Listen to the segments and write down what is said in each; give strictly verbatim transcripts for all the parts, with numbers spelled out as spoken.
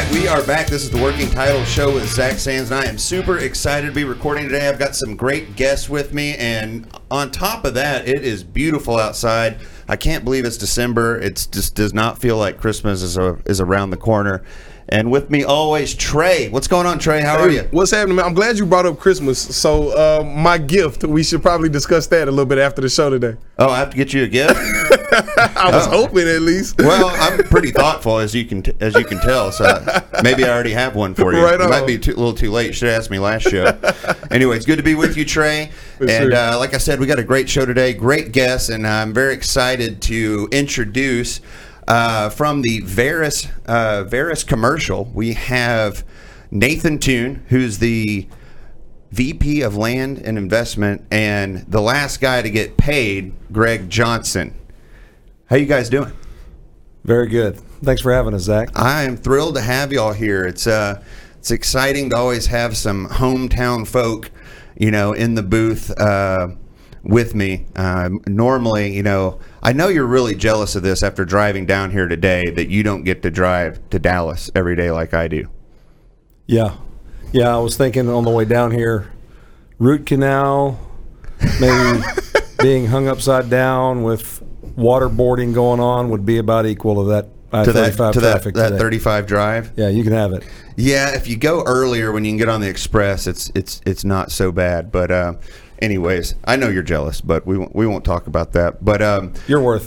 right, we are back. This is the Working Title Show with Zach Sands, and I am super excited to be recording today. I've got some great guests with me, and on top of that, it is beautiful outside. I can't believe it's December. It just does not feel like Christmas is a, is around the corner. And with me always, Trey. What's going on, Trey? How are hey, you? What's happening, man? I'm glad you brought up Christmas. So uh, my gift, we should probably discuss that a little bit after the show today. Oh, I have to get you a gift? I was oh. hoping at least. Well, I'm pretty thoughtful, as you can t- as you can tell. So maybe I already have one for you. Right on. It might be too, a little too late. You should have asked me last show. Anyway, it's good to be with you, Trey. For and sure. uh, like I said, we got a great show today. Great guests, and I'm very excited to introduce uh, from the Verus uh, Verus commercial. We have Nathan Toon, who's the V P of Land and Investment, and the last guy to get paid, Greg Johnson. How you guys doing? Very good. Thanks for having us, Zach. I am thrilled to have y'all here. It's uh, it's exciting to always have some hometown folk, you know, in the booth uh, with me. Uh, normally, you know, I know you're really jealous of this after driving down here today that you don't get to drive to Dallas every day like I do. Yeah. Yeah, I was thinking on the way down here, root canal, maybe being hung upside down with waterboarding going on would be about equal to that I thirty-five to that, traffic to that, that today. thirty-five drive. Yeah, you can have it. Yeah, if you go earlier when you can get on the express, it's it's it's not so bad. But uh, anyways, I know you're jealous, but we won't, we won't talk about that. But um, you're worth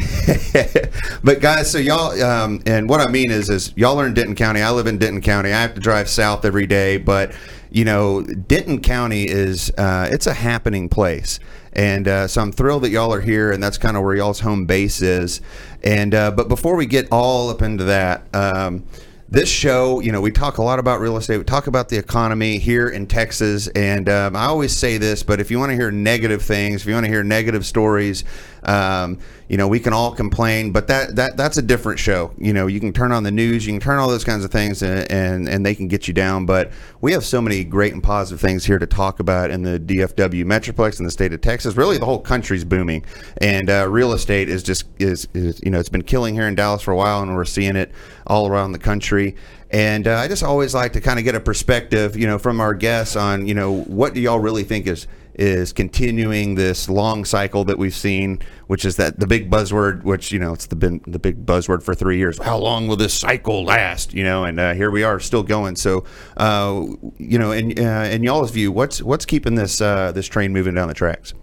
it. But guys, so y'all, um, and what I mean is, is y'all are in Denton County. I live in Denton County. I have to drive south every day, but you know, Denton County is uh, it's a happening place. And uh, so I'm thrilled that y'all are here, and that's kind of where y'all's home base is. And uh, but before we get all up into that, um, this show, you know, we talk a lot about real estate. We talk about the economy here in Texas. And um, I always say this, but if you want to hear negative things, if you want to hear negative stories, um, you know, we can all complain, but that, that that's a different show. You know, you can turn on the news, you can turn all those kinds of things, and, and, and they can get you down. But we have so many great and positive things here to talk about in the D F W Metroplex in the state of Texas. Really, the whole country's booming, and uh, real estate is just is, is you know, it's been killing here in Dallas for a while, and we're seeing it all around the country. And uh, I just always like to kind of get a perspective, you know, from our guests on, you know, what do y'all really think is is continuing this long cycle that we've seen, which is that the big buzzword, which, you know, it's the been the big buzzword for three years. How long will this cycle last? You know, and uh, here we are still going. So, uh, you know, in uh, in y'all's view, what's what's keeping this uh, this train moving down the tracks?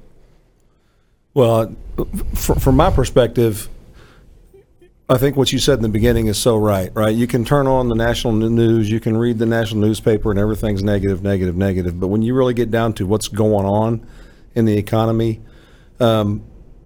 Well, fr- from my perspective, I think what you said in the beginning is so right, right? You can turn on the national news, you can read the national newspaper, and everything's negative, negative, negative. But when you really get down to what's going on in the economy, um,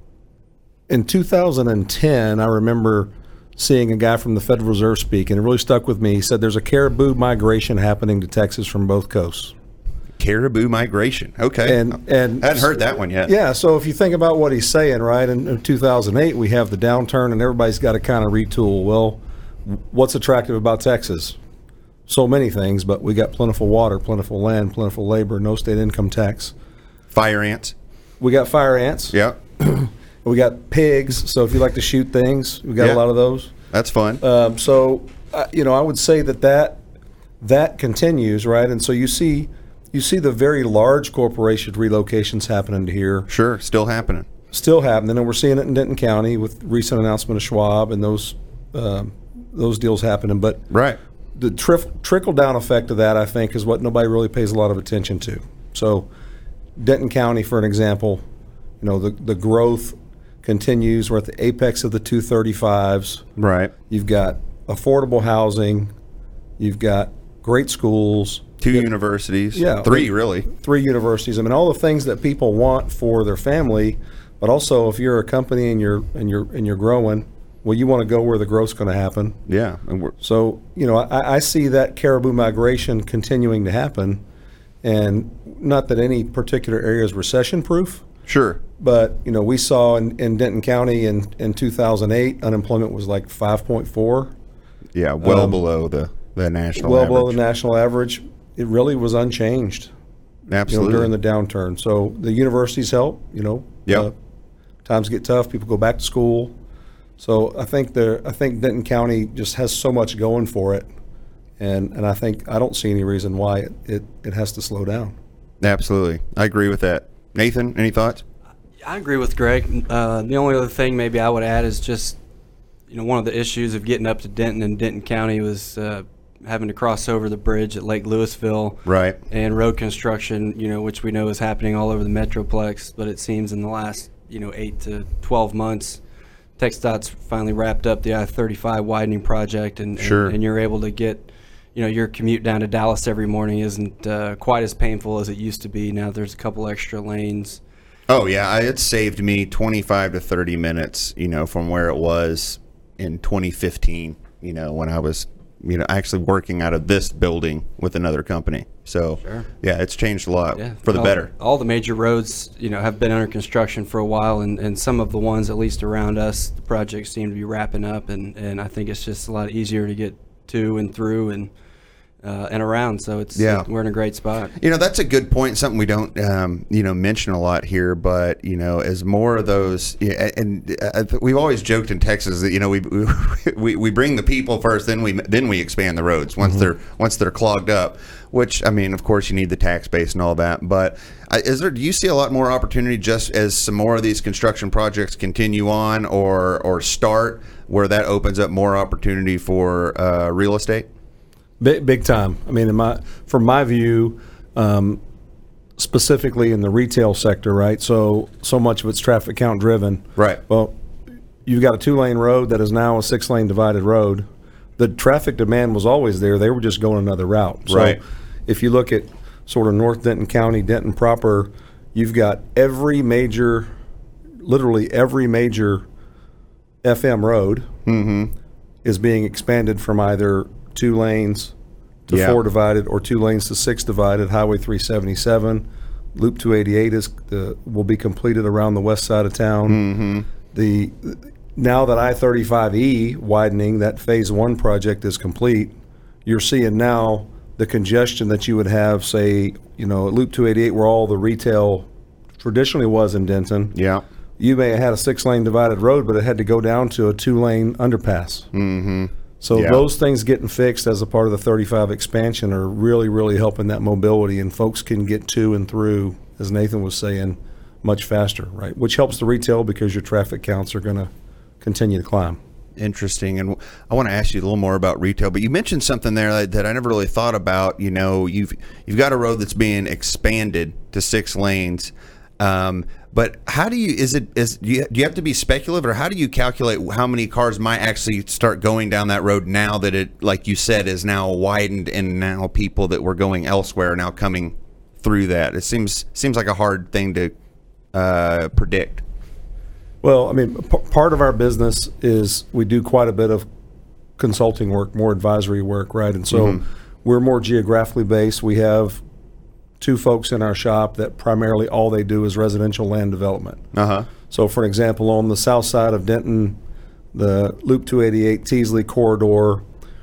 in two thousand ten, I remember seeing a guy from the Federal Reserve speak, and it really stuck with me. He said there's a caribou migration happening to Texas from both coasts. Caribou migration. Okay. And and I hadn't heard that one yet. Yeah, so if you think about what he's saying, right, in, in two thousand eight, we have the downturn and everybody's got to kind of retool. Well, what's attractive about Texas? So many things, but we got plentiful water, plentiful land, plentiful labor, no state income tax. Fire ants. We got fire ants. Yeah. We got pigs, so if you like to shoot things, we got Yeah. a lot of those. That's fun. Um, so, uh, you know, I would say that, that that continues, right? And so you see you see the very large corporation relocations happening to here. Sure. Still happening. Still happening, and we're seeing it in Denton County with recent announcement of Schwab and those um, those deals happening. But Right. the tri- trickle-down effect of that, I think, is what nobody really pays a lot of attention to. So Denton County, for an example, you know, the, the growth continues. We're at the apex of the two thirty-fives. Right. You've got affordable housing. You've got great schools. Two universities. Yeah. Three, really. Three universities. I mean, all the things that people want for their family, but also if you're a company and you're and you're and you're growing, well, you want to go where the growth's going to happen. Yeah. And we're, So, you know, I, I see that caribou migration continuing to happen, and not that any particular area is recession-proof, sure. but, you know, we saw in, in Denton County in, in two thousand eight, unemployment was like five point four. Yeah. Well Um, below the, the national well average. below the national average. It really was unchanged. Absolutely. You know, during the downturn. So the universities help, you know. Yep. Uh, times get tough, people go back to school. So I think the I think Denton County just has so much going for it And and I think I don't see any reason why it, it, it has to slow down. Absolutely. I agree with that. Nathan, any thoughts? I agree with Greg. Uh, the only other thing maybe I would add is just, you know, one of the issues of getting up to Denton and Denton County was uh, having to cross over the bridge at Lake Louisville. Right. And road construction, you know, which we know is happening all over the Metroplex, but it seems in the last, you know, eight to twelve months, TxDOT's finally wrapped up the I thirty-five widening project, and, Sure. and, and you're able to get, you know, your commute down to Dallas every morning isn't uh, quite as painful as it used to be. Now there's a couple extra lanes. Oh, yeah. I, it saved me twenty-five to thirty minutes, you know, from where it was in twenty fifteen, you know, when I was, you know, actually working out of this building with another company. So, Sure. yeah, it's changed a lot Yeah, for the all, better. All the major roads, you know, have been under construction for a while, and, and some of the ones, at least around us, the projects seem to be wrapping up, and, and I think it's just a lot easier to get to and through and uh, and around. So it's Yeah. we're in a great spot. You know, that's a good point. Something we don't, um, you know, mention a lot here. But you know, as more of those, yeah, and uh, we've always joked in Texas that you know we we, we bring the people first, then we then we expand the roads once mm-hmm. they're once they're clogged up. Which I mean, of course, you need the tax base and all that. But uh, is there? Do you see a lot more opportunity just as some more of these construction projects continue on or or start, where that opens up more opportunity for uh, real estate? Big, big time. I mean, in my, from my view, um, specifically in the retail sector, right? So, so much of it's traffic count driven. Right. Well, you've got a two-lane road that is now a six-lane divided road. The traffic demand was always there. They were just going another route. So right. If you look at sort of North Denton County, Denton proper, you've got every major, literally every major F M road mm-hmm. is being expanded from either two lanes to yeah. four divided, or two lanes to six divided. Highway three seventy-seven, Loop two eighty-eight is the, will be completed around the west side of town. Mm-hmm. The now that I thirty-five E widening, that phase one project is complete, you're seeing now the congestion that you would have, say, you know, at Loop two eighty-eight, where all the retail traditionally was in Denton. Yeah. You may have had a six-lane divided road, but it had to go down to a two-lane underpass. Mm-hmm. So yeah. those things getting fixed as a part of the thirty-five expansion are really, really helping that mobility, and folks can get to and through, as Nathan was saying, much faster, right? Which helps the retail because your traffic counts are going to continue to climb. Interesting. And I want to ask you a little more about retail, but you mentioned something there that, that I never really thought about. You know, you've you've got a road that's being expanded to six lanes. Um, but how do you, is it, is, do you, do you have to be speculative, or how do you calculate how many cars might actually start going down that road now that it, like you said, is now widened, and now people that were going elsewhere are now coming through that? It seems, seems like a hard thing to uh, predict. Well, I mean, p- part of our business is we do quite a bit of consulting work, more advisory work, right? And so Mm-hmm. we're more geographically based. We have two folks in our shop that primarily all they do is residential land development. Uh-huh. So, for an example, on the south side of Denton, the Loop two eighty-eight Teasley corridor,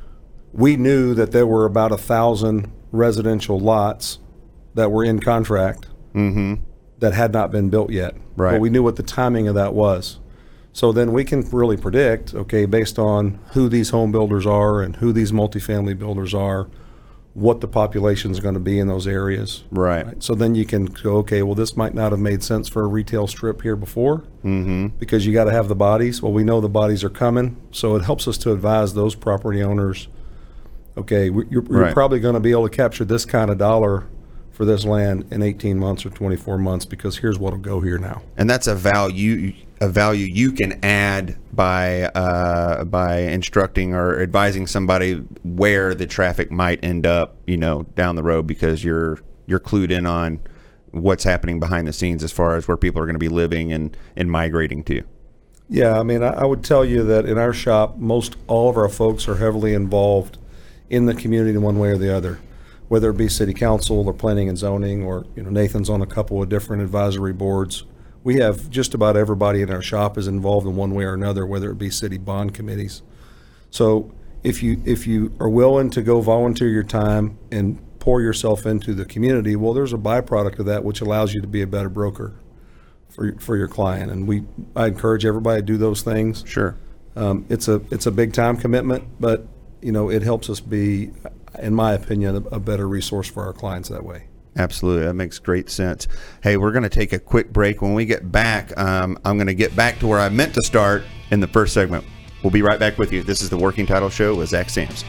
we knew that there were about a thousand residential lots that were in contract Mm-hmm. that had not been built yet. Right. But we knew what the timing of that was. So then we can really predict, okay, based on who these home builders are and who these multifamily builders are, what the population is going to be in those areas. Right. So then you can go, okay, well, this might not have made sense for a retail strip here before Mm-hmm. because you got to have the bodies. Well, we know the bodies are coming, so it helps us to advise those property owners, okay, we- you're, you're Right. probably going to be able to capture this kind of dollar for this land in eighteen months or twenty-four months because here's what'll go here now. And that's a value a value you can add by uh, by instructing or advising somebody where the traffic might end up, you know, down the road, because you're you're clued in on what's happening behind the scenes as far as where people are going to be living and, and migrating to. Yeah, I mean, I, I would tell you that in our shop, most all of our folks are heavily involved in the community in one way or the other, whether it be city council or planning and zoning, or, you know, Nathan's on a couple of different advisory boards. We have just about everybody in our shop is involved in one way or another, whether it be city bond committees. So if you if you are willing to go volunteer your time and pour yourself into the community, well, there's a byproduct of that which allows you to be a better broker for for your client. And we I encourage everybody to do those things. Sure. Um, it's a it's a big time commitment, but you know, it helps us be, in my opinion, a, a better resource for our clients that way. Absolutely. That makes great sense. Hey, we're going to take a quick break. When we get back, um, I'm going to get back to where I meant to start in the first segment. We'll be right back with you. This is the Working Title Show with Zach Sams.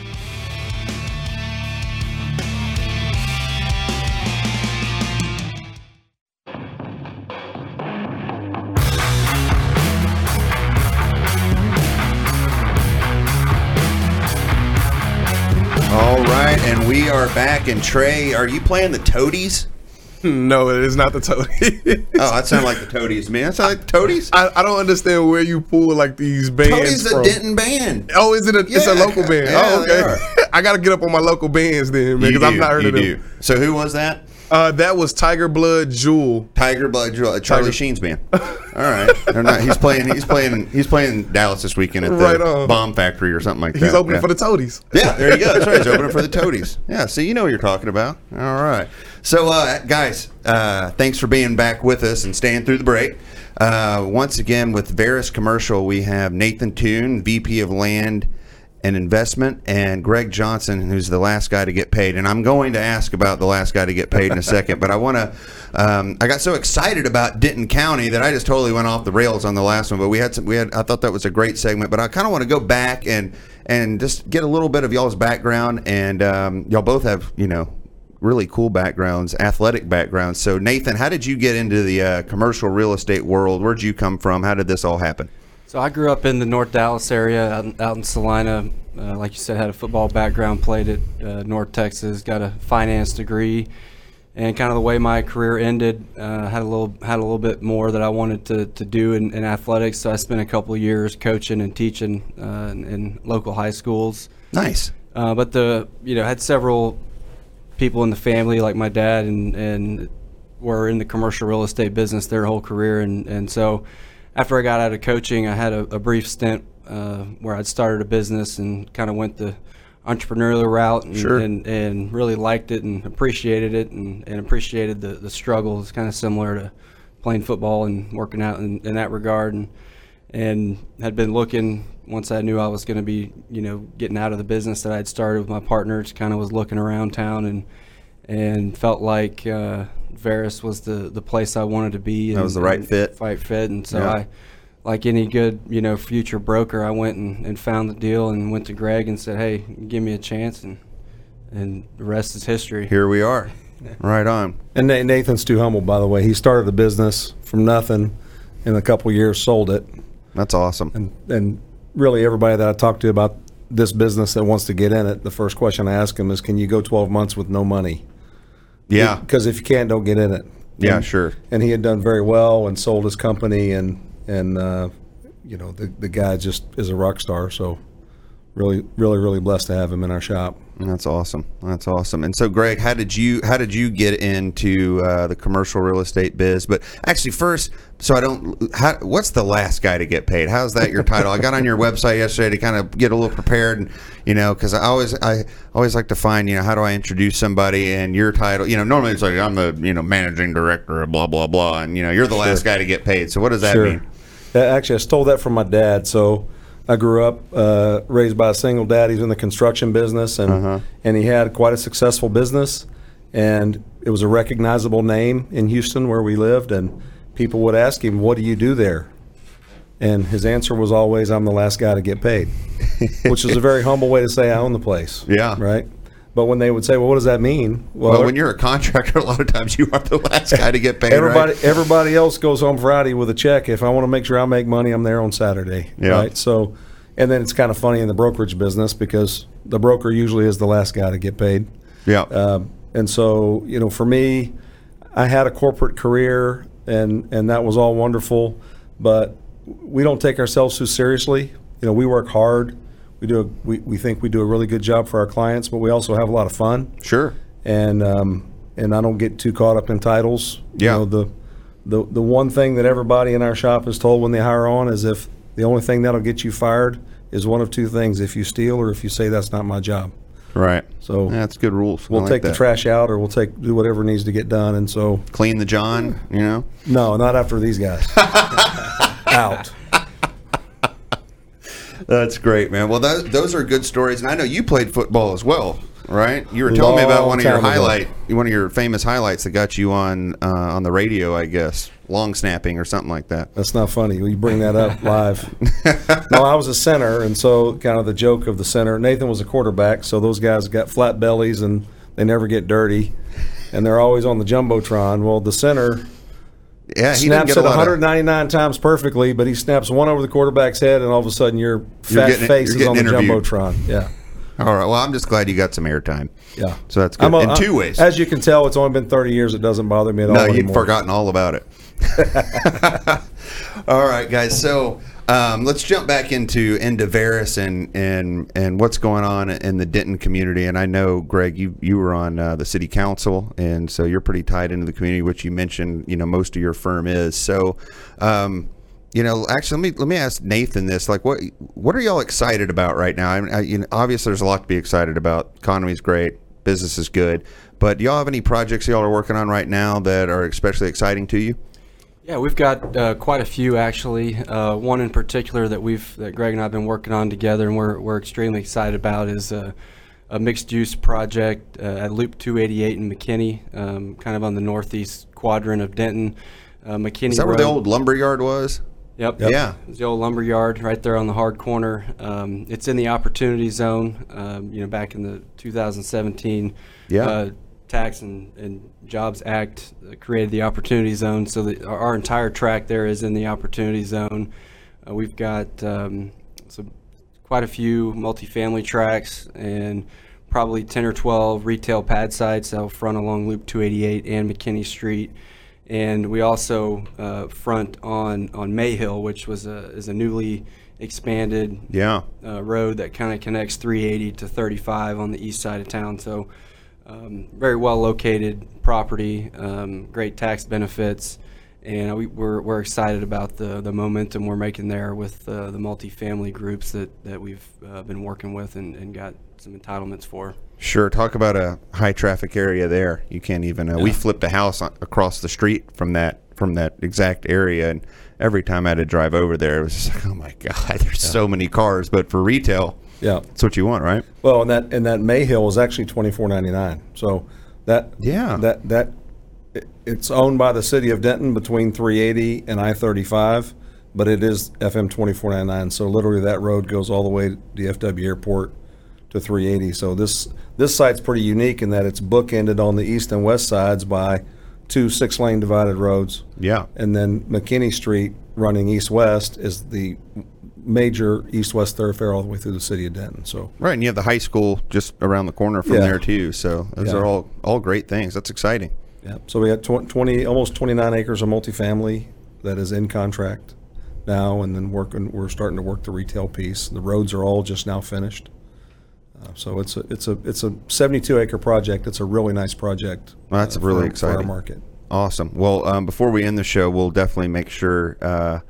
All right, and we are back. And Trey, are you playing the Toadies? No, it is not the Toadies. Oh, that sounded like the Toadies, man. That sounded like the Toadies. I, I don't understand where you pull like these bands Toadies from. a Denton band. Oh, is it? A, it's a Yeah, local band. yeah, Oh, they okay. I got to get up on my local bands then, man, You because I've do, not heard you of them. do. So who was that? Uh, that was Tiger Blood Jewel. Tiger Blood, Jewel, Charlie Tiger- Sheen's band. All right, they're not. He's playing. He's playing. He's playing Dallas this weekend at the Right on. Bomb Factory or something like that. He's opening yeah. for the Toadies. Yeah, there you go. That's right. He's opening for the Toadies. Yeah, see, you know what you're talking about. All right. So, uh, guys, uh, thanks for being back with us and staying through the break. Uh, once again, with Veris Commercial, we have Nathan Toon, V P of Land and Investment, and Greg Johnson, who's the last guy to get paid. And I'm going to ask about the last guy to get paid in a second, but I want to. Um, I got so excited about Denton County that I just totally went off the rails on the last one. But we had some. We had. I thought that was a great segment, but I kind of want to go back and and just get a little bit of y'all's background. And um, y'all both have, you know, really cool backgrounds, athletic backgrounds. So Nathan, how did you get into the uh, commercial real estate world? Where'd you come from? How did this all happen? So I grew up in the North Dallas area, out in, out in Salina. Uh, like you said, had a football background, played at uh, North Texas, got a finance degree, and kind of the way my career ended, uh, had a little had a little bit more that I wanted to, to do in, in athletics. So I spent a couple of years coaching and teaching uh, in, in local high schools. Nice. Uh, but the you know had several people in the family, like my dad, and and were in the commercial real estate business their whole career, and and so. After I got out of coaching, I had a, a brief stint uh, where I'd started a business and kind of went the entrepreneurial route and, Sure. and, and really liked it and appreciated it and, and appreciated the, the struggle. It's kind of similar to playing football and working out in, in that regard, and and had been looking, once I knew I was going to be, you know, getting out of the business that I'd started with my partners, kind of was looking around town and and felt like uh, Veris was the, the place I wanted to be. And, That was the right and fit. Right fit. And so Yeah. I, like any good, you know, future broker, I went and, and found the deal and went to Greg and said, hey, give me a chance. And, and the rest is history. Here we are. Right on. And Na- Nathan's too humble, by the way. He started the business from nothing, in a couple of years sold it. That's awesome. And and really everybody that I talk to about this business that wants to get in it, the first question I ask them is, can you go twelve months with no money? Yeah. Because if you can't, don't get in it. Yeah, And- sure. And he had done very well and sold his company, and and uh, you know the the guy just is a rock star. So really, really, really blessed to have him in our shop. That's awesome. That's awesome. And so, Greg, how did you how did you get into uh, the commercial real estate biz? But actually, first, so I don't. How, what's the last guy to get paid? How's that your title? I got on your website yesterday to kind of get a little prepared, and you know, because I always I always like to find, you know, how do I introduce somebody, and your title. You know, normally it's like I'm the you know managing director of blah blah blah, and you know you're the last guy to get paid. So what does that Sure. mean? Uh, Actually, I stole that from my dad. So I grew up uh, raised by a single dad. He's in the construction business, and Uh-huh. and he had quite a successful business, and it was a recognizable name in Houston where we lived. And people would ask him, "What do you do there?" And his answer was always, "I'm the last guy to get paid," which is a very humble way to say I own the place. Yeah. Right. But when they would say, "Well, what does that mean?" Well, when you're a contractor, a lot of times you are the last guy to get paid. Everybody, right? everybody else goes home Friday with a check. If I want to make sure I make money, I'm there on Saturday. Yeah. Right. So, and then it's kind of funny in the brokerage business because the broker usually is the last guy to get paid. Yeah. Um, and so, you know, for me, I had a corporate career, and and that was all wonderful, but we don't take ourselves too seriously. You know, we work hard. We do. A, we we think we do a really good job for our clients, but we also have a lot of fun. Sure. And um, and I don't get too caught up in titles. Yeah. You know, the the the one thing that everybody in our shop is told when they hire on is if the only thing that'll get you fired is one of two things: if you steal or if you say that's not my job. Right. So Yeah, that's good rules. I we'll like take the that. trash out, or we'll take do whatever needs to get done. And so Clean the John, you know? no, not after these guys. Out. That's great, man. Well, those, those are good stories. And I know you played football as well. Right? You were telling me about Long one of your time ago. highlight, one of your famous highlights that got you on uh, on the radio, I guess, long snapping or something like that. That's not funny. You bring that up live. No, I was a center, and so kind of the joke of the center. Nathan was a quarterback, so those guys got flat bellies and they never get dirty, and they're always on the jumbotron. Well, the center Yeah, he didn't snaps get it a lot one hundred of, ninety-nine times perfectly, but he snaps one over the quarterback's head, and all of a sudden your fat getting- face you're is on the getting interviewed. jumbotron. Yeah, All right. Well, I'm just glad you got some airtime. yeah. So that's good. I'm a- In two I'm- ways. As you can tell, it's only been thirty years. It doesn't bother me at No, all you'd anymore. forgotten all about it. All right, guys. So um, let's jump back into into Veris and and and what's going on in the Denton community. And I know, Greg, you you were on uh, the city council, and so you're pretty tied into the community, which you mentioned. You know, most of your firm is. So, um, you know, actually, let me let me ask Nathan this: like, what what are y'all excited about right now? I mean, I, you know, obviously, there's a lot to be excited about. Economy's great, business is good, but do y'all have any projects y'all are working on right now that are especially exciting to you? Yeah, we've got uh, quite a few actually. Uh, one in particular that we've that Greg and I have been working on together, and we're we're extremely excited about is a, a mixed-use project uh, at Loop two eighty-eight in McKinney, um, kind of on the northeast quadrant of Denton. Uh, McKinney Is that Road. where the old lumber yard was? Yep. Yeah. It's the old lumber yard right there on the hard corner. Um, it's in the opportunity zone. Um, you know, back in the two thousand seventeen Yeah. uh, Tax and, and Jobs Act uh, created the opportunity zone, so that our, our entire track there is in the opportunity zone. Uh, we've got um, some quite a few multifamily tracks and probably ten or twelve retail pad sites out front along Loop two eighty-eight and McKinney Street. And we also uh, front on, on Mayhill, which was a is a newly expanded Yeah. uh, road that kind of connects three eighty to thirty-five on the east side of town. So um, very well located property, um, great tax benefits, and we, we're we're excited about the the momentum we're making there with uh, the multifamily groups that that we've uh, been working with and, and got some entitlements for. Sure. Talk about a high traffic area there. You can't even. Uh, We Yeah. flipped a house on, across the street from that from that exact area, and every time I had to drive over there, it was just like, oh my god, there's so many cars. But for retail, Yeah. that's what you want, right? Well, and that and that Mayhill is actually twenty-four ninety-nine. So that Yeah. that that it- it's owned by the city of Denton between three eighty and I thirty-five, but it is F M twenty-four ninety-nine. So literally that road goes all the way to the F W Airport to three eighty. So this this site's pretty unique in that it's bookended on the east and west sides by two six-lane divided roads. Yeah. And then McKinney Street running east-west is the major east-west thoroughfare all the way through the city of Denton. So Right, and you have the high school just around the corner from Yeah. there too. So those Yeah. are all all great things. That's exciting. yeah, so we got tw- twenty, almost twenty-nine acres of multifamily that is in contract now, and then working. We're starting to work the retail piece. The roads are all just now finished. Uh, so it's a it's a it's a seventy-two acre project. It's a really nice project. Well, that's uh, really for, for our exciting. market. Awesome. Well, um, before we end the show, we'll definitely make sure uh,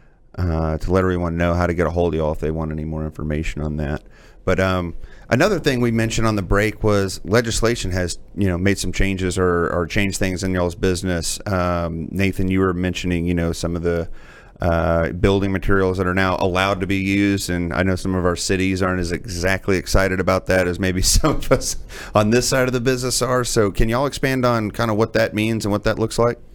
uh, to let everyone know how to get a hold of y'all if they want any more information on that. But um, another thing we mentioned on the break was legislation has, you know, made some changes or, or changed things in y'all's business. Um, Nathan, you were mentioning, you know, some of the uh, building materials that are now allowed to be used, and I know some of our cities aren't as exactly excited about that as maybe some of us on this side of the business are. So can y'all expand on kind of what that means and what that looks like?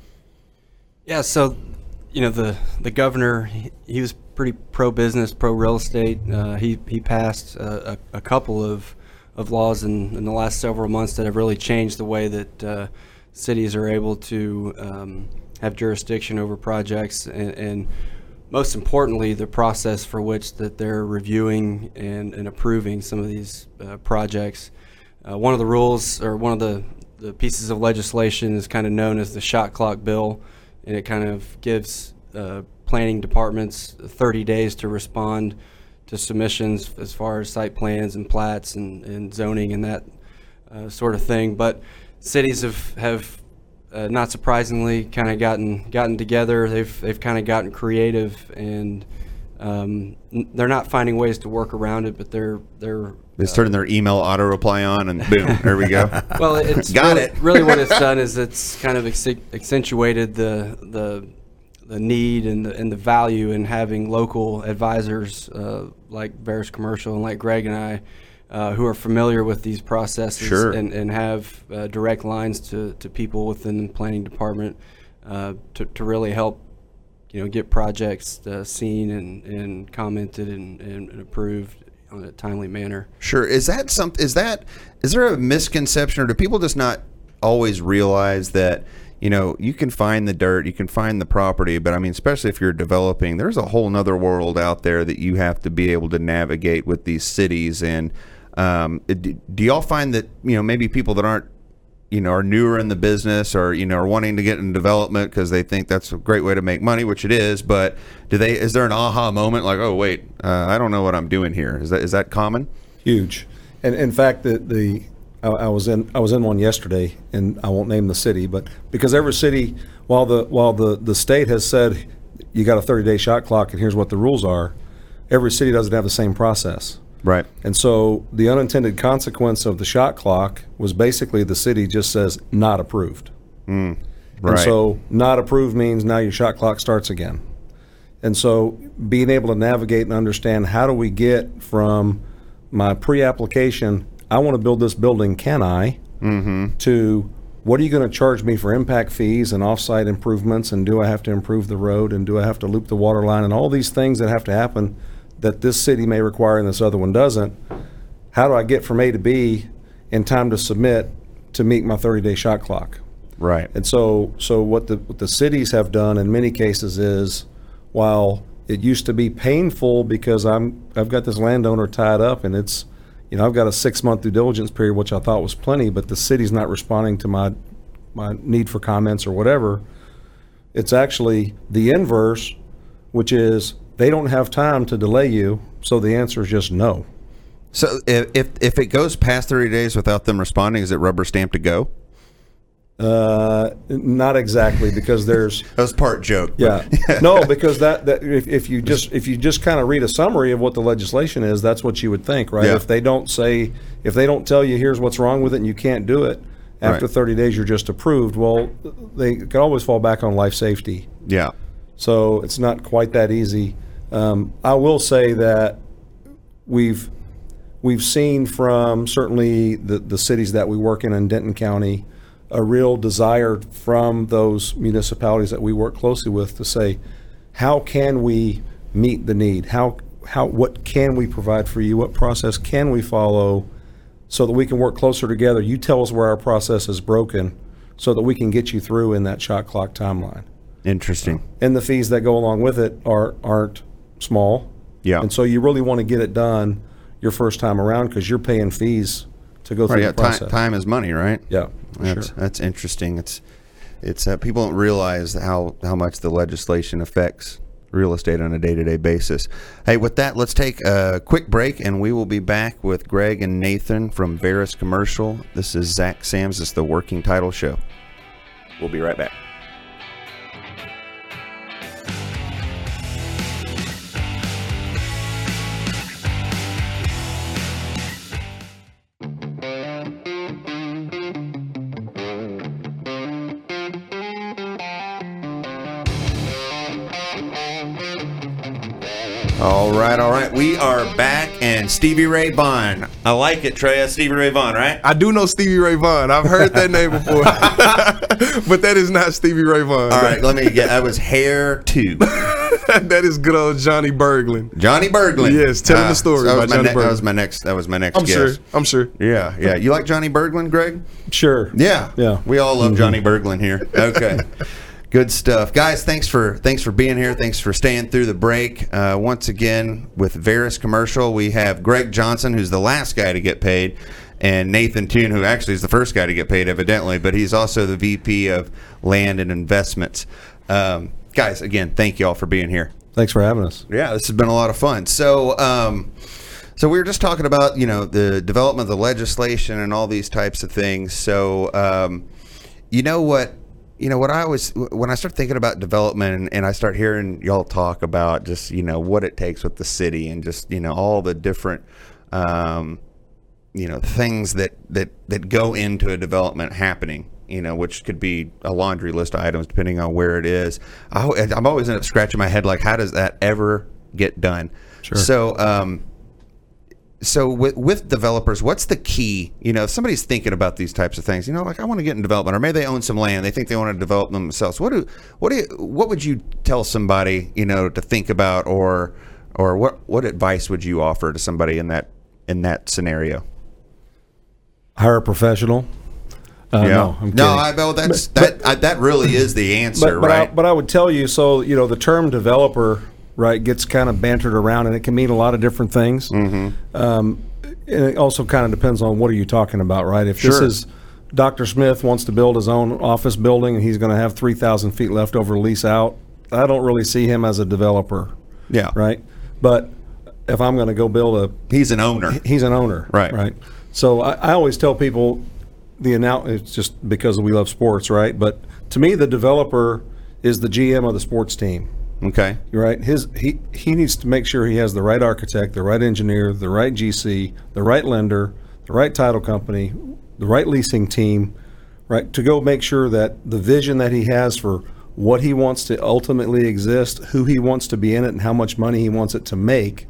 Yeah, so you know the the governor, he, he was pretty pro business, pro real estate. Uh, he he passed uh, a, a couple of of laws in, in the last several months that have really changed the way that uh, cities are able to um, have jurisdiction over projects, and, and most importantly, the process for which that they're reviewing and, and approving some of these uh, projects. Uh, one of the rules, or one of the, the pieces of legislation, is kind of known as the shot clock bill, and it kind of gives uh, planning departments thirty days to respond to submissions as far as site plans and plats and, and zoning and that uh, sort of thing. But cities have have uh, not surprisingly kind of gotten gotten together. They've they've kind of gotten creative, and um, n- they're not finding ways to work around it, but they're they're They turn their email auto reply on, and boom, there we go. well, it's Got really, it. really what it's done is it's kind of acc- accentuated the the the need and the and the value in having local advisors uh, like Veris Commercial and like Greg and I uh, who are familiar with these processes Sure. and, and have uh, direct lines to, to people within the planning department uh, to, to really help, you know, get projects uh, seen and, and commented and, and, and approved on a timely manner. Sure. Is that some? Is that? Is there a misconception, or do people just not always realize that, you know, you can find the dirt, you can find the property, but I mean, especially if you're developing, there's a whole nother world out there that you have to be able to navigate with these cities. And um, do, do y'all find that, you know, maybe people that aren't, you know, are newer in the business, or, you know, are wanting to get in development because they think that's a great way to make money, which it is, but do they, is there an aha moment like, oh wait, uh, I don't know what I'm doing here? Is that, is that common? Huge. And in fact, the, the I, I was in I was in one yesterday, and I won't name the city, but because every city, while the while the, the state has said you got a thirty day shot clock and here's what the rules are, every city doesn't have the same process. Right. And so the unintended consequence of the shot clock was basically the city just says not approved. Mm, And right. so not approved means now your shot clock starts again. And so being able to navigate and understand, how do we get from my pre-application, I want to build this building, can I, Mm-hmm. to what are you going to charge me for impact fees and off-site improvements, and do I have to improve the road, and do I have to loop the water line, and all these things that have to happen that this city may require and this other one doesn't. How do I get from A to B in time to submit to meet my thirty day shot clock? Right. And so, so what the what the cities have done in many cases is, while it used to be painful because I'm I've got this landowner tied up, and it's, you know, I've got a six month due diligence period, which I thought was plenty, but the city's not responding to my my need for comments or whatever. It's actually the inverse, which is they don't have time to delay you, so the answer is just no. So if, if if it goes past thirty days without them responding, is it rubber stamped to go? Uh, not exactly, because there's That was part joke. yeah no because that, that if, if you just if you just kind of read a summary of what the legislation is, that's what you would think, right? Yeah. If they don't say, if they don't tell you here's what's wrong with it and you can't do it after Right. thirty days, you're just approved. Well, they can always fall back on life safety, Yeah. so it's not quite that easy. um, I will say that we've we've seen from certainly the, the cities that we work in in Denton County a real desire from those municipalities that we work closely with to say, how can we meet the need? How, how, what can we provide for you? What process can we follow so that we can work closer together? You tell us where our process is broken so that we can get you through in that shot clock timeline. Interesting. And the fees that go along with it are, aren't small. Yeah. And so you really want to get it done your first time around, because you're paying fees to go through Right, yeah, the process. time, time is money, right? Yeah, for That's sure. that's interesting. It's it's uh, people don't realize how how much the legislation affects real estate on a day-to-day basis. Hey, with that, let's take a quick break, and we will be back with Greg and Nathan from Veris Commercial. This is Zach Sams. It's the Working Title Show. We'll be right back. All right, all right. We are back, and Stevie Ray Vaughan. I like it, Trey. That's Stevie Ray Vaughan, right? I do know Stevie Ray Vaughan. I've heard that name before, but that is not Stevie Ray Vaughan. All right, let me get. That was Hair Two. That is good old Johnny Berglund. Johnny Berglund. Yes, tell him the Ah, story that was about my Johnny ne- That Berglund. was my next. That was my next I'm guess. sure. I'm sure. Yeah, yeah. You like Johnny Berglund, Greg? Sure. Yeah, Yeah. We all love Johnny Berglund here. Okay, good stuff, guys. Thanks for thanks for being here. Thanks for staying through the break. Uh, once again, with Veris Commercial, we have Greg Johnson, who's the last guy to get paid, and Nathan Toon, who actually is the first guy to get paid, evidently, but he's also the V P of Land and Investments. Um, guys, again, thank you all for being here. Thanks for having us. Yeah, this has been a lot of fun. So, um, so we were just talking about, you know, the development of the legislation and all these types of things. So, um, you know what, you know what I always, when I start thinking about development and, and I start hearing y'all talk about just, you know, what it takes with the city and just, you know, all the different, um, you know, things that, that, that go into a development happening, you know, which could be a laundry list of items depending on where it is. I, I'm always end up scratching my head like, how does that ever get done? Sure. So, um, so with, with developers, what's the key? You know, if somebody's thinking about these types of things, you know, like I want to get in development, or maybe they own some land, they think they want to develop them themselves. What do what do you, what would you tell somebody, you know, to think about, or or what what advice would you offer to somebody in that in that scenario? Hire a professional. Uh, yeah. No, I'm no, kidding. I know that's But- that I, that really is the answer, but, but right? I, but I would tell you, so you know, the term developer, right, gets kind of bantered around, and it can mean a lot of different things. Mm-hmm. Um, and it also kind of depends on what are you talking about, right? If Sure. this is Doctor Smith wants to build his own office building and he's going to have three thousand feet left over to lease out, I don't really see him as a developer, yeah, right? But if I'm going to go build a he's an owner. he's an owner, Right. Right. So I, I always tell people the annou- it's just because we love sports, right? But to me, the developer is the G M of the sports team, Okay, right? His he he needs to make sure he has the right architect, the right engineer, the right G C, the right lender, the right title company, the right leasing team, right? To go make sure that the vision that he has for what he wants to ultimately exist, who he wants to be in it, and how much money he wants it to make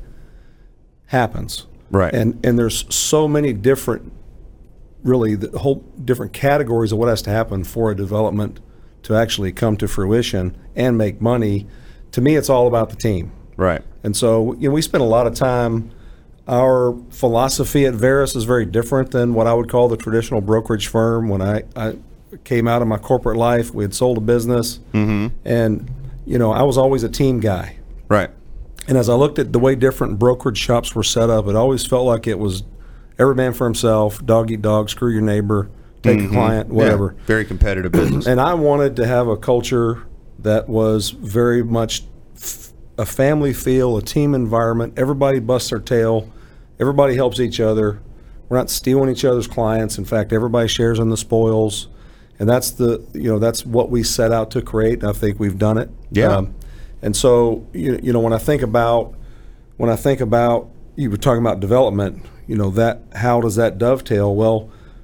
happens. Right. And and there's so many different, really, the whole different categories of what has to happen for a development to actually come to fruition and make money. To me, it's all about the team. right. And so, you know, we spend a lot of time. Our philosophy at Verus is very different than what I would call the traditional brokerage firm. When I, I came out of my corporate life, we had sold a business, mm-hmm. and you know, I was always a team guy. Right. And as I looked at the way different brokerage shops were set up, it always felt like it was every man for himself, dog eat dog, screw your neighbor, take a client, whatever. Yeah, very competitive business. And I wanted to have a culture that was very much f- a family feel, a team environment. Everybody busts their tail. Everybody helps each other. We're not stealing each other's clients. In fact, everybody shares in the spoils. And that's the, you know, that's what we set out to create. And I think we've done it. Yeah. And so, you, you know, when I think about, when I think about, you were talking about development, you know, that, how does that dovetail? Well,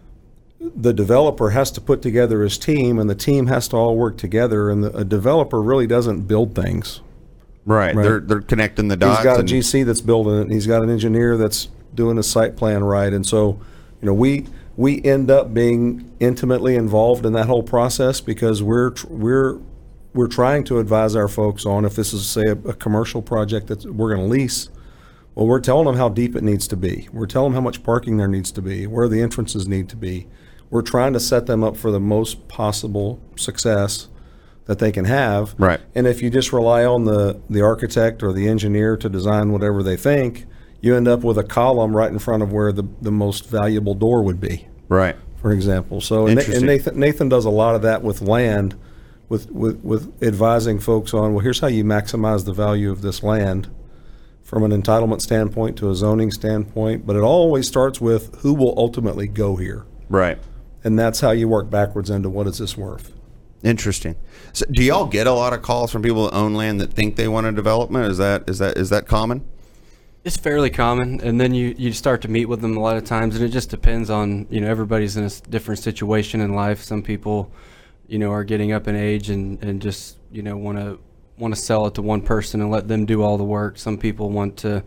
the developer has to put together his team, and the team has to all work together, and the, a developer really doesn't build things. right. right. They're they're connecting the dots. He's got a and- G C that's building it, and he's got an engineer that's doing the site plan right. And so, you know, we we end up being intimately involved in that whole process because we're tr- we're we're trying to advise our folks on, if this is, say, a, a commercial project that we're going to lease. Well, we're telling them how deep it needs to be. We're telling them how much parking there needs to be, where the entrances need to be. We're trying to set them up for the most possible success that they can have. Right. And if you just rely on the, the architect or the engineer to design whatever they think, you end up with a column right in front of where the, the most valuable door would be, Right. for example. So and, Na- Interesting. and Nathan, Nathan does a lot of that with land, with, with, with advising folks on, well, here's how you maximize the value of this land from an entitlement standpoint to a zoning standpoint. But it always starts with who will ultimately go here. Right. And that's how you work backwards into what is this worth. Interesting. So, do y'all get a lot of calls from people that own land that think they want a development? Is that is that is that common? It's fairly common, and then you, you start to meet with them a lot of times, and it just depends on, you know, everybody's in a s- different situation in life. Some people, you know, are getting up in age and, and just, you know, want to want to sell it to one person and let them do all the work. Some people want to,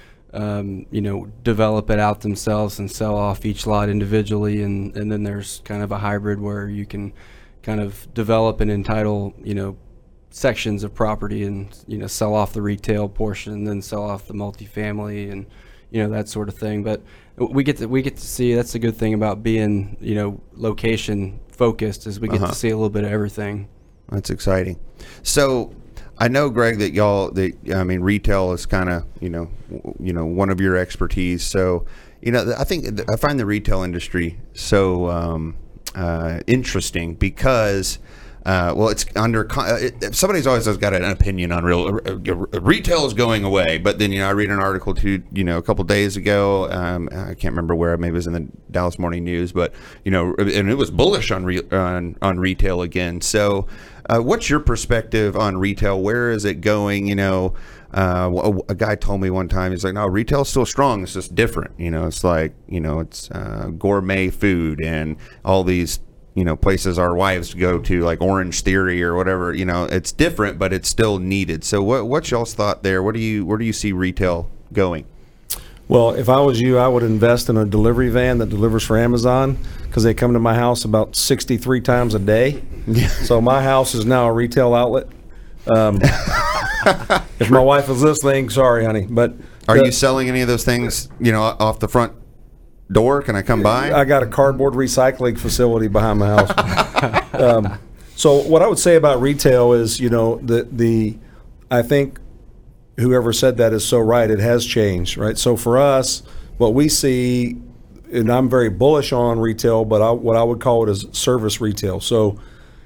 um, you know, develop it out themselves and sell off each lot individually, and, and then there's kind of a hybrid where you can kind of develop and entitle, you know, sections of property and, you know, sell off the retail portion and then sell off the multifamily and, you know, that sort of thing. But we get to we get to see, that's the good thing about being, you know, location focused, is we get Uh-huh. to see a little bit of everything. That's exciting. So, I know, Greg, that y'all, that I mean, retail is kind of, you know, w- you know, one of your expertise. So, you know, I think th- I find the retail industry so um, uh, interesting because, uh, well, it's under con- uh, it, somebody's always got an opinion on real uh, uh, retail is going away. But then, you know, I read an article too, you know, a couple days ago. Um, I can't remember where, maybe it was in the Dallas Morning News, but you know, and it was bullish on re- on on retail again. So. Uh, what's your perspective on retail? Where is it going? You know, uh, a, a guy told me one time, he's like, no, retail's still strong. It's just different. You know, it's like, you know, it's uh, gourmet food and all these, you know, places our wives go to, like Orange Theory or whatever. You know, it's different, but it's still needed. So what, what's y'all's thought there? What do you, where do you see retail going? Well, if I was you, I would invest in a delivery van that delivers for Amazon because they come to my house about sixty-three times a day. So my house is now a retail outlet. Um, if my wife is listening, sorry, honey. But Are the- you selling any of those things, you know, off the front door? Can I come by? I got a cardboard recycling facility behind my house. um, so what I would say about retail is, you know, the the I think whoever said that is so right. It has changed, right? So for us, what we see, and I'm very bullish on retail, but I, what I would call it is service retail. So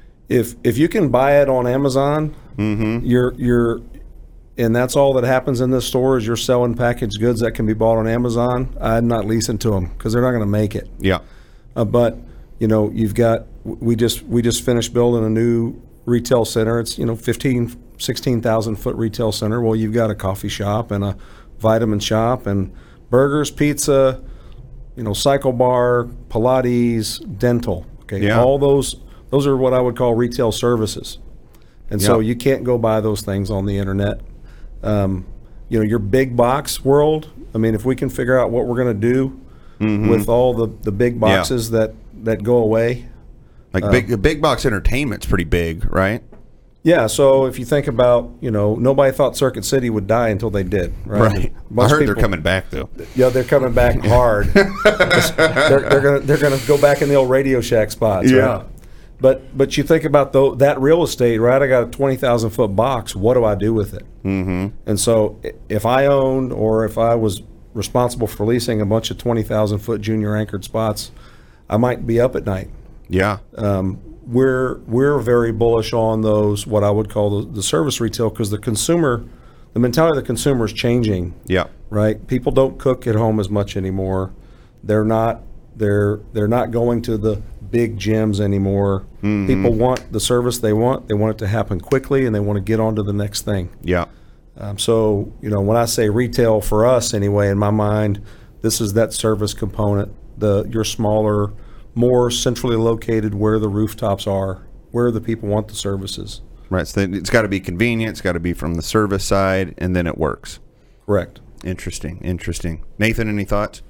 if if you can buy it on Amazon, Mm-hmm. you're you're and that's all that happens in this store is you're selling packaged goods that can be bought on Amazon. I'm not leasing to them because they're not going to make it. Yeah. Uh, but you know, you've got we just we just finished building a new retail center. It's you know fifteen, sixteen thousand foot retail center. Well, you've got a coffee shop and a vitamin shop and burgers, pizza, you know, cycle bar, Pilates, dental. Okay, Yeah. all those those are what I would call retail services. And so Yeah. you can't go buy those things on the internet. Um, you know, your big box world. I mean, if we can figure out what we're going to do Mm-hmm. with all the, the big boxes that, that go away. Like Uh, big, the big box entertainment's pretty big, right? Yeah, so if you think about, you know, nobody thought Circuit City would die until they did, right? I Most heard they're people- coming back though. Yeah, they're coming back hard. they're, they're gonna they're gonna go back in the old Radio Shack spots. Yeah. Right? But but you think about the, that real estate, right? I got a twenty thousand foot box. What do I do with it? Mm-hmm. And so i- if I owned or if I was responsible for leasing a bunch of twenty thousand foot junior anchored spots, I might be up at night. Yeah. Um, we're we're very bullish on those what I would call the, the service retail because the consumer, the mentality of the consumer is changing. Yeah. Right? People don't cook at home as much anymore. They're not they're they're not going to the big gyms anymore. Mm-hmm. People want the service they want. They want it to happen quickly and they want to get on to the next thing. Yeah. Um, so, you know, when I say retail for us anyway, in my mind, this is that service component, the your smaller, more centrally located where the rooftops are, where the people want the services. Right. So it's got to be convenient. It's got to be from the service side, and then it works. Correct. Interesting. Interesting. Nathan, any thoughts?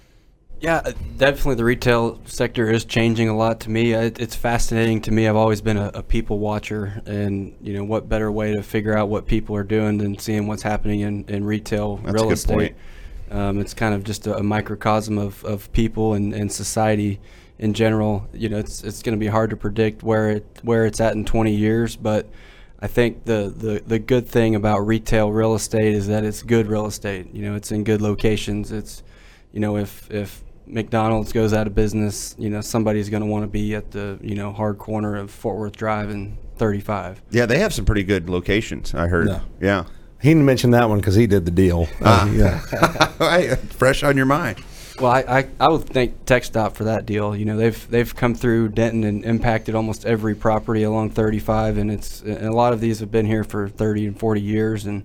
Yeah, uh, definitely the retail sector is changing a lot to me. It, it's fascinating to me. I've always been a, a people watcher, and you know, what better way to figure out what people are doing than seeing what's happening in, in retail That's a real good estate. point. Um, it's kind of just a, a microcosm of, of people and, and society in general. You know, it's it's going to be hard to predict where it where it's at in twenty years, but I think the, the, the good thing about retail real estate is that it's good real estate. You know, it's in good locations. It's, you know, if if McDonald's goes out of business, you know, somebody's going to want to be at the, you know, hard corner of Fort Worth Drive and thirty-five. Yeah, they have some pretty good locations, I heard. Yeah. Yeah. He didn't mention that one because he did the deal. Ah. Uh, yeah. Hey, fresh on your mind. Well, I, I, I would thank TechStop for that deal. You know, they've they've come through Denton and impacted almost every property along thirty-five, and it's and a lot of these have been here for thirty and forty years, and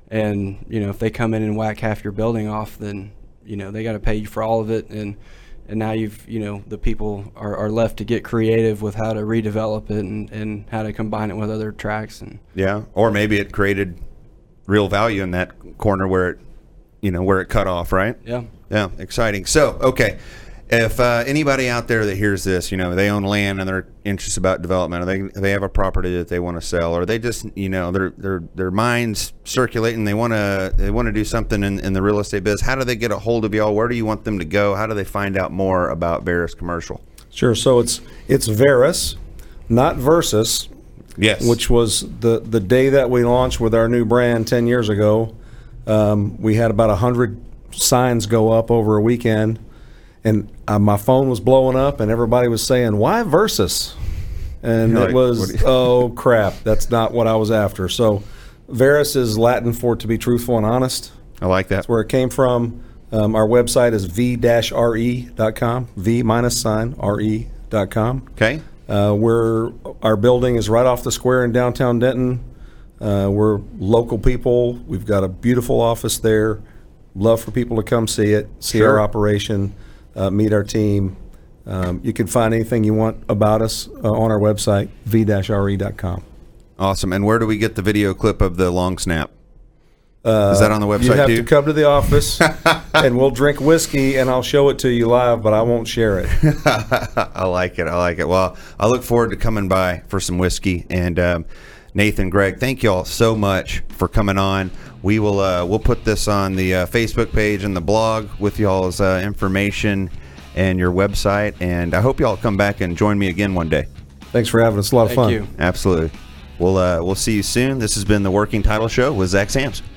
and you know, if they come in and whack half your building off, then you know they got to pay you for all of it, and and now you've you know the people are, are left to get creative with how to redevelop it and, and how to combine it with other tracks. And Yeah. Or maybe it created real value in that corner where it, you know, where it cut off, right? yeah. Yeah, exciting. So, okay, if uh, anybody out there that hears this, you know, they own land and they're interested about development, or they they have a property that they want to sell, or they just, you know, their their their minds circulating, they want to they want to do something in, in the real estate biz. How do they get a hold of y'all? Where do you want them to go? How do they find out more about Verus Commercial? Sure. So it's it's Verus, not Versus, Yes. which was the, the day that we launched with our new brand ten years ago. Um, we had about one hundred signs go up over a weekend, and uh, my phone was blowing up, and everybody was saying, why Versus? And You're it like, was, what do you- oh, crap, that's not what I was after. So Verus is Latin for to be truthful and honest. I like that. That's where it came from. Um, our website is v dash r e dot com, v minus sign r e dot com. Okay. Uh, we're, our building is right off the square in downtown Denton. Uh, we're local people. We've got a beautiful office there. Love for people to come see it, see Sure. our operation, uh, meet our team. Um, you can find anything you want about us uh, on our website, v dash r e dot com. Awesome. And where do we get the video clip of the long snap? Uh, Is that on the website You have too? to come to the office, and we'll drink whiskey, and I'll show it to you live, but I won't share it. I like it. I like it. Well, I look forward to coming by for some whiskey. And um, Nathan, Greg, thank you all so much for coming on. We will uh, we'll put this on the uh, Facebook page and the blog with y'all's uh, information and your website. And I hope y'all come back and join me again one day. Thanks for having us. A lot of Thank fun. you. Absolutely. We'll uh, we'll see you soon. This has been the Working Title Show with Zach Sams.